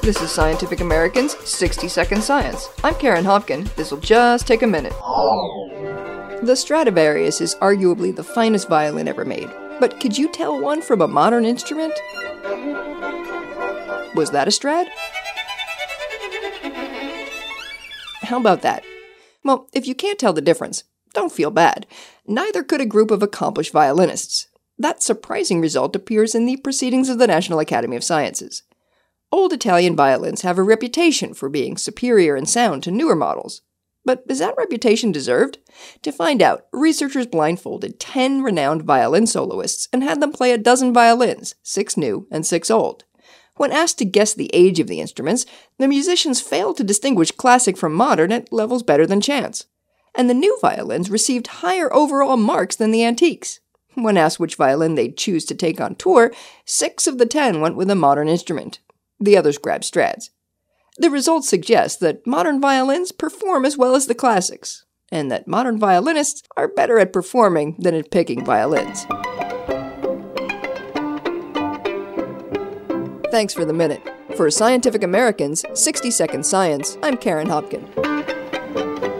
This is Scientific American's 60-Second Science. I'm Karen Hopkin. This'll just take a minute. The Stradivarius is arguably the finest violin ever made, but could you tell one from a modern instrument? Was that a Strad? How about that? Well, if you can't tell the difference, don't feel bad. Neither could a group of accomplished violinists. That surprising result appears in the Proceedings of the National Academy of Sciences. Old Italian violins have a reputation for being superior in sound to newer models. But is that reputation deserved? To find out, researchers blindfolded 10 renowned violin soloists and had them play a dozen violins, 6 new and 6 old. When asked to guess the age of the instruments, the musicians failed to distinguish classic from modern at levels better than chance. And the new violins received higher overall marks than the antiques. When asked which violin they'd choose to take on tour, 6 of the 10 went with a modern instrument. The others grabbed Strads. The results suggest that modern violins perform as well as the classics, and that modern violinists are better at performing than at picking violins. Thanks for the minute. For Scientific American's 60-Second Science, I'm Karen Hopkin.